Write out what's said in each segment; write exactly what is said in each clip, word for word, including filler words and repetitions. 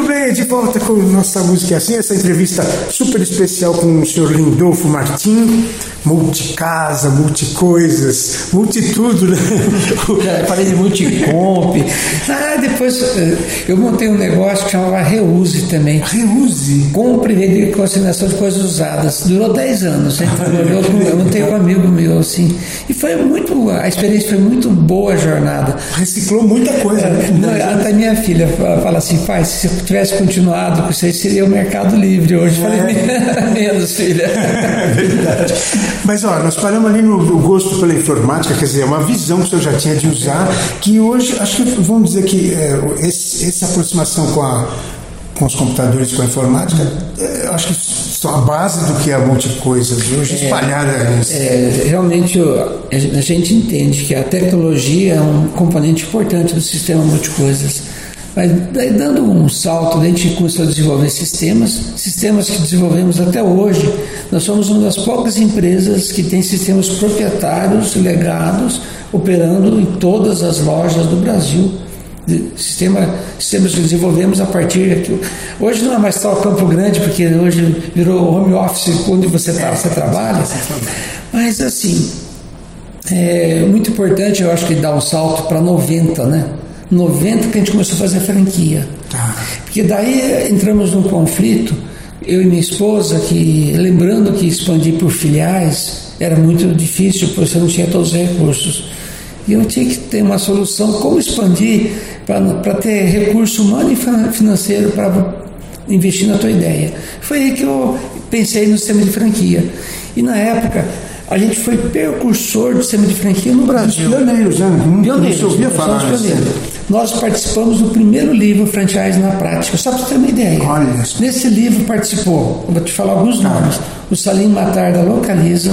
bem, de volta com Nossa Música é Assim, essa entrevista super especial com o senhor Lindolfo Martim, multicasa, multicoisas, multitudo, né? Já falei de multicomp. Ah, depois eu montei um negócio que chamava Reuse também. Reuse? Compra e venda e consignação de coisas usadas. Durou dez anos. Né? Trabalhou com, eu montei com um amigo meu, assim. E foi muito, a experiência foi muito boa a jornada. Reciclou muita coisa, é, né? Não, até minha filha fala assim, pai, se eu tivesse continuado com isso aí, seria o Mercado Livre hoje. Eu falei, é. menos, filha. É verdade. Mas, ó, nós paramos ali no, no gosto pela informática, quer dizer, uma visão que o senhor já tinha de usar, que hoje, acho que vamos dizer que é, esse, essa aproximação com, a, com os computadores, com a informática, é, acho que são a base do que é a multicoisas. Hoje é, espalhada. É, realmente, a gente entende que a tecnologia é um componente importante do sistema multicoisas. Mas daí, dando um salto, a gente começou a desenvolver sistemas, sistemas que desenvolvemos até hoje. Nós somos uma das poucas empresas que tem sistemas proprietários, legados, operando em todas as lojas do Brasil. Sistema, sistemas que desenvolvemos a partir daqui. Hoje não é mais só Campo Grande, porque hoje virou home office onde você, tá, você trabalha. Mas assim, é muito importante, eu acho que dar um salto para noventa, né? noventa que a gente começou a fazer franquia. Tá. Porque daí entramos num conflito, eu e minha esposa, que lembrando que expandir por filiais era muito difícil, porque você não tinha todos os recursos. E eu tinha que ter uma solução, como expandir para ter recurso humano e financeiro para investir na tua ideia. Foi aí que eu pensei no sistema de franquia. E na época, a gente foi precursor do sistema de franquia no Brasil. Pioneiros, né? Pioneiros, não ouvia falar. Nós participamos do primeiro livro Franchise na Prática, só para você ter uma ideia. Olha. Nesse livro participou, eu vou te falar alguns nomes, o Salim Matar da Localiza,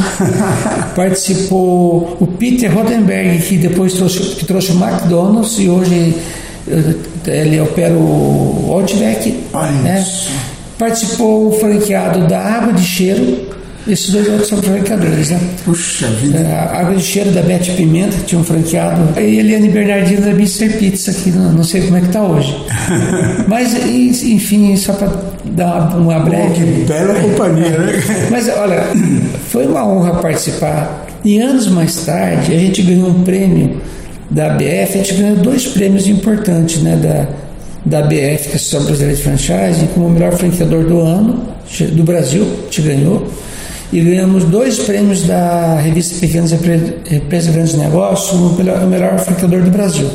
participou o Peter Rodenberg, que depois trouxe, que trouxe o McDonald's e hoje ele opera o Outback. Olha né? Participou o franqueado da Água de Cheiro. Esses dois outros são franqueadores, né? Puxa vida. A Água de Cheiro da Bete Pimenta, que tinha um franqueado. E a Eliane Bernardino da mister Pizza, que não, não sei como é que está hoje. Mas, enfim, só para dar uma breve... Oh, que bela companhia, né? Mas, olha, foi uma honra participar. E anos mais tarde, a gente ganhou um prêmio da A B F, a gente ganhou dois prêmios importantes, né? Da, da A B F, que é a Associação Brasileira de Franchise, como o melhor franqueador do ano, do Brasil, a gente ganhou. E ganhamos dois prêmios da revista Pequenas Empresas e Grandes Negócios, o melhor, o melhor franqueador do Brasil.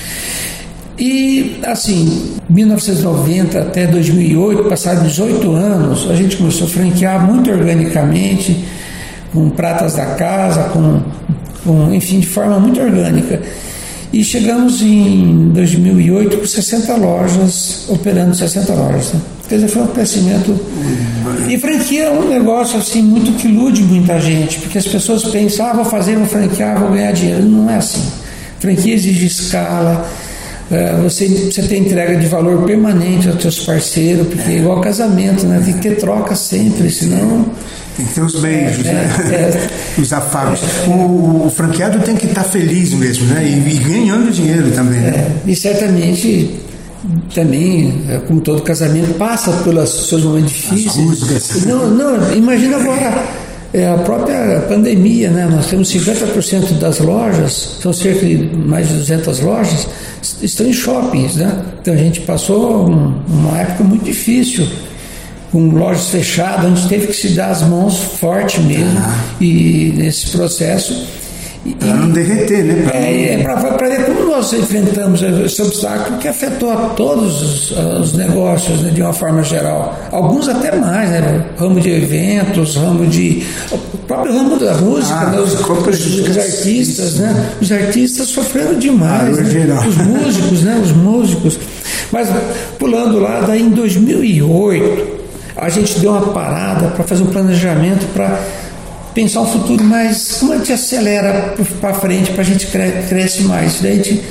E, assim, mil novecentos e noventa até dois mil e oito, passados dezoito anos, a gente começou a franquear muito organicamente, com pratas da casa, com, com, enfim, de forma muito orgânica. E chegamos em dois mil e oito com sessenta lojas, operando sessenta lojas, né? Quer dizer, foi um crescimento. E franquia é um negócio assim muito que ilude muita gente, porque as pessoas pensam, ah, vou fazer, vou franquear, vou ganhar dinheiro. Não é assim. Franquia exige escala, você, você tem entrega de valor permanente aos seus parceiros, porque é igual casamento, né? Tem que ter troca sempre, senão... Tem que ter os beijos, é, né? É, os afagos. É, o, o franqueado tem que estar feliz mesmo, né? E, e ganhando dinheiro também, né? É, e certamente... também, como todo casamento, passa pelos seus momentos difíceis. Não, não, imagina agora é, a própria pandemia, né? Nós temos cinquenta por cento das lojas, são cerca de mais de duzentas lojas, estão em shoppings, né? Então a gente passou um, uma época muito difícil, com lojas fechadas, a gente teve que se dar as mãos forte mesmo, ah. e nesse processo. Para não derreter, né? Pra é, não... é para ver como nós enfrentamos esse obstáculo que afetou a todos os, os negócios, né, de uma forma geral. Alguns até mais, né? Ramo de eventos, ramo de... O próprio ramo da música, ah, né? os, os, os artistas, né? Os artistas sofreram demais, ah, né? Os músicos, né? Os músicos. Mas, pulando lá, daí em dois mil e oito, a gente deu uma parada para fazer um planejamento para pensar um futuro mais, como a gente acelera para frente, para a gente cre- cresce mais. Daí a gente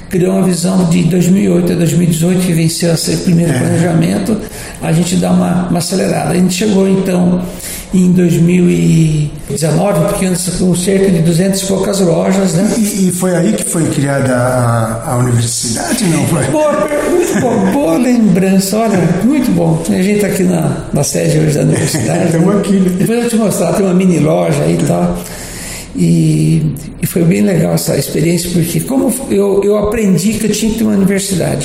criou uma visão de dois mil e oito a dois mil e dezoito, que venceu esse primeiro é. planejamento, a gente dá uma, uma acelerada. A gente chegou então em dois mil e dezenove, porque antes com cerca de duzentas e poucas lojas, né? E, e foi aí que foi criada a, a universidade, não foi? Boa, muito bom, boa lembrança, olha, muito bom. A gente está aqui na, na sede hoje da universidade. Estamos aqui. Né? Depois eu vou te mostrar, tem uma mini loja aí e tal. E, e foi bem legal essa experiência, porque como eu, eu aprendi que eu tinha que ter uma universidade.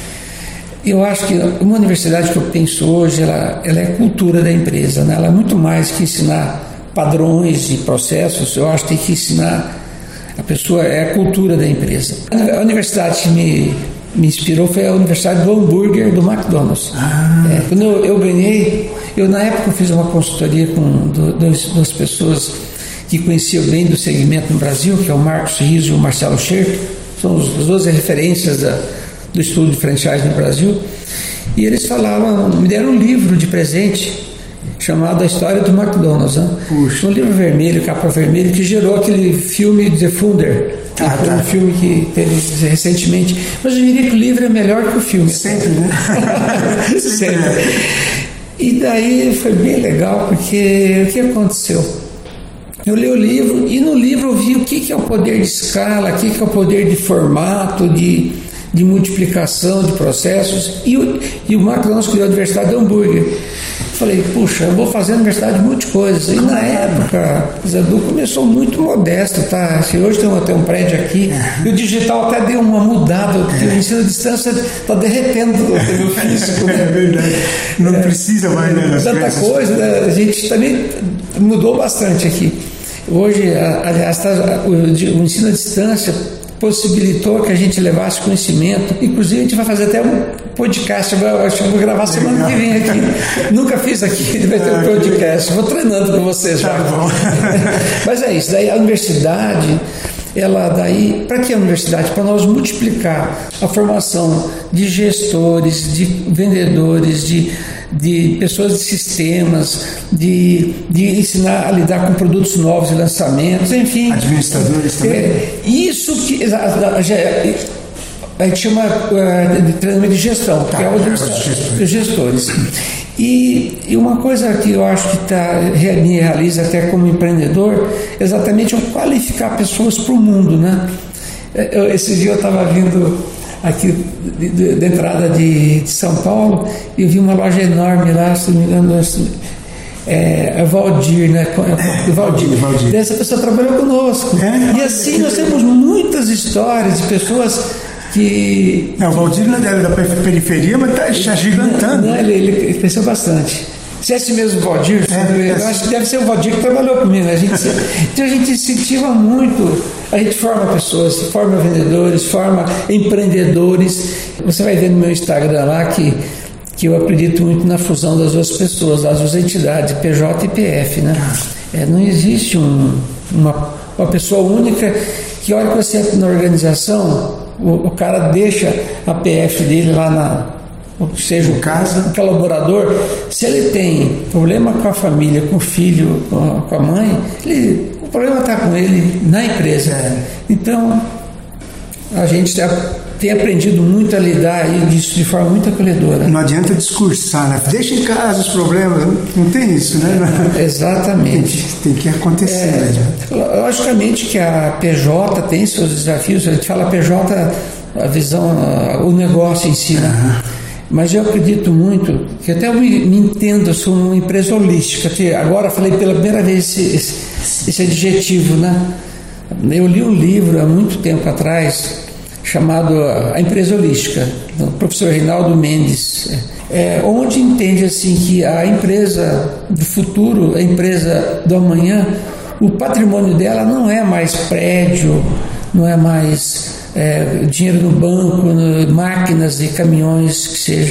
Eu acho que uma universidade que eu penso hoje, ela, ela é cultura da empresa, né? Ela é muito mais que ensinar padrões e processos. Eu acho que tem que ensinar a pessoa, é a cultura da empresa. A universidade que me, me inspirou foi a Universidade do Hambúrguer do McDonald's. Ah. É, quando eu, eu ganhei, eu na época fiz uma consultoria com dois, duas pessoas que conheciam bem do segmento no Brasil, que é o Marcos Rizzo e o Marcelo Scherk, são as duas referências da, do estudo de franchise no Brasil, e eles falavam, me deram um livro de presente chamado A História do McDonald's, né? Um livro vermelho, capa vermelha, que gerou aquele filme The Founder, que ah, foi tá. um filme que teve recentemente, mas eu diria que o livro é melhor que o filme. Sempre, né? Sempre. E daí foi bem legal, porque o que aconteceu? Eu li o livro e no livro eu vi o que, que é o poder de escala, o que, que é o poder de formato, de, de multiplicação de processos, e o, e o McDonald's criou a Universidade do Hambúrguer. Falei, puxa, eu vou fazer a universidade de muitas coisas. E na época, o Zadu começou muito modesto, tá? Se hoje tem até um prédio aqui, e o digital até deu uma mudada, porque o ensino à distância está derretendo o físico. É verdade, não é, precisa mais, né? Tanta coisa, né? A gente também mudou bastante aqui. Hoje, aliás, tá, o, o ensino à distância possibilitou que a gente levasse conhecimento. Inclusive, a gente vai fazer até um podcast. Eu acho que vou gravar semana que vem aqui. Nunca fiz aqui, vai ter um podcast. Vou treinando com vocês já. Tá bom. Mas é isso. Daí a universidade, ela daí, para que a universidade? Para nós multiplicar a formação de gestores, de vendedores, de de pessoas de sistemas, de, de ensinar a lidar com produtos novos e lançamentos, enfim. Administradores também. É, isso que a, a, a, a gente chama de treinamento de gestão, tá, que é o dos gestores. E, e uma coisa que eu acho que tá, me realiza até como empreendedor, exatamente é qualificar pessoas para o mundo, né? Eu, esse dia eu estava vindo aqui da entrada de, de São Paulo, e eu vi uma loja enorme lá, se não me engano, é, é Valdir, né? É, Valdir. Valdir. Essa pessoa trabalhou conosco. É? E assim nós temos muitas histórias de pessoas que... Não, o Valdir não é da periferia, mas está gigantando. Não, ele, ele cresceu bastante. Se é esse mesmo Valdir, é, eu acho que deve ser o Valdir que trabalhou comigo. A gente, então a gente incentiva muito, a gente forma pessoas, forma vendedores, forma empreendedores. Você vai ver no meu Instagram lá que, que eu acredito muito na fusão das duas pessoas, das duas entidades, P J e P F, né? É, não existe um, uma, uma pessoa única que, olha que você entra na organização, o, o cara deixa a P F dele lá na... seja o caso, o colaborador, se ele tem problema com a família, com o filho, com a mãe, ele, o problema está com ele na empresa. É. Então, a gente tem aprendido muito a lidar disso de forma muito acolhedora. Não adianta discursar, né? Deixa em casa os problemas, não tem isso, né? Exatamente. Tem, tem que acontecer. É, né? Logicamente que a P J tem seus desafios, a gente fala P J, a visão, o negócio em si, né? Uhum. Mas eu acredito muito, que até eu me, me entendo, eu sou uma empresa holística, que agora falei pela primeira vez esse, esse, esse adjetivo, né? Eu li um livro há muito tempo atrás, chamado A Empresa Holística, do professor Reinaldo Mendes, é, onde entende assim que a empresa do futuro, a empresa do amanhã, o patrimônio dela não é mais prédio, não é mais... É, dinheiro no banco, no, máquinas e caminhões, que seja.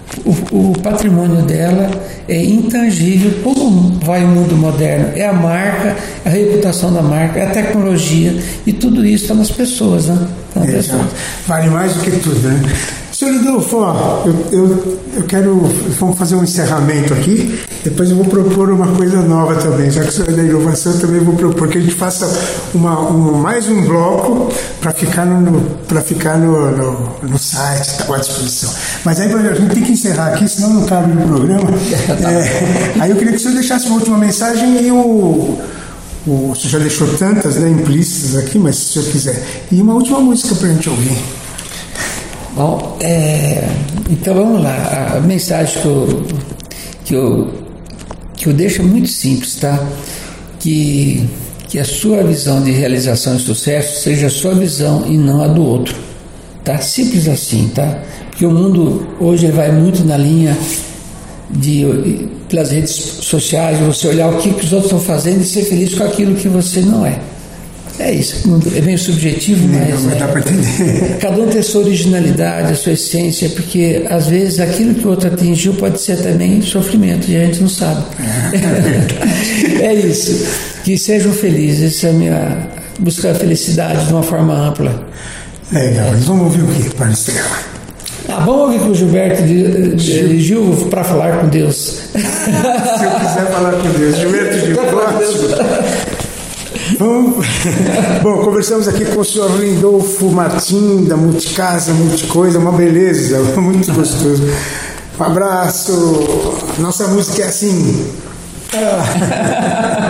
o, o patrimônio dela é intangível. Como vai o mundo moderno? É a marca, a reputação da marca, é a tecnologia, e tudo isso está nas pessoas, né? Tá nas É, pessoas. vale mais do que tudo, né? Senhor Lidolfo, ó, eu, eu, eu quero, vamos fazer um encerramento aqui, depois eu vou propor uma coisa nova também, já que o senhor é da inovação, eu também vou propor que a gente faça uma, um, mais um bloco para ficar, no, pra ficar no, no, no site, está à disposição. Mas aí a gente tem que encerrar aqui, senão não cabe no programa. É, aí eu queria que o senhor deixasse uma última mensagem e o... O senhor já deixou tantas, né, implícitas aqui, mas se o senhor quiser. E uma última música para a gente ouvir. Bom, é, então vamos lá. A mensagem que eu, que eu, que eu deixo é muito simples, tá? Que, que a sua visão de realização e sucesso seja a sua visão e não a do outro, tá? Simples assim, tá? Porque o mundo hoje vai muito na linha de, pelas redes sociais, você olhar o que, que os outros estão fazendo e ser feliz com aquilo que você não é. É isso, é meio subjetivo, mas, não, mas dá para entender. Cada um tem a sua originalidade, a sua essência, porque às vezes aquilo que o outro atingiu pode ser também sofrimento e a gente não sabe. É, é isso, que sejam felizes, essa é a minha buscar a felicidade de uma forma ampla. Legal, é. Vamos ouvir o que para encerrar? Ah, vamos ouvir com o Gilberto de, de, de Gil para falar com Deus. Se eu quiser falar com Deus, Gilberto Gil, próximo. Vamos... Bom, conversamos aqui com o senhor Lidolfo Martim, da Multicasa, Multicoisa, uma beleza, muito gostoso. Um abraço. Nossa música é assim.